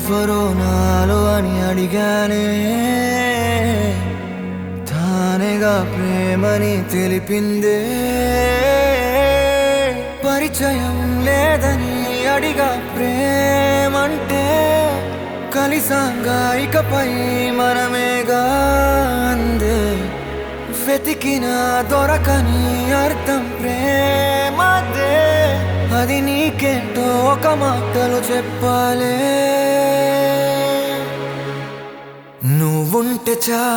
ఎవరో నాలో అని అడిగానే, తానేగా ప్రేమని తెలిపిందే. పరిచయం లేదని అడిగా ప్రేమంటే, కలిసాంగా ఇకపై మనమేగా అందే. వెతికినా దొరకని అర్థం ప్రేమదే, అది నీకేంటో ఒక మాటలో చెప్పాలే. నువ్వుంటే చా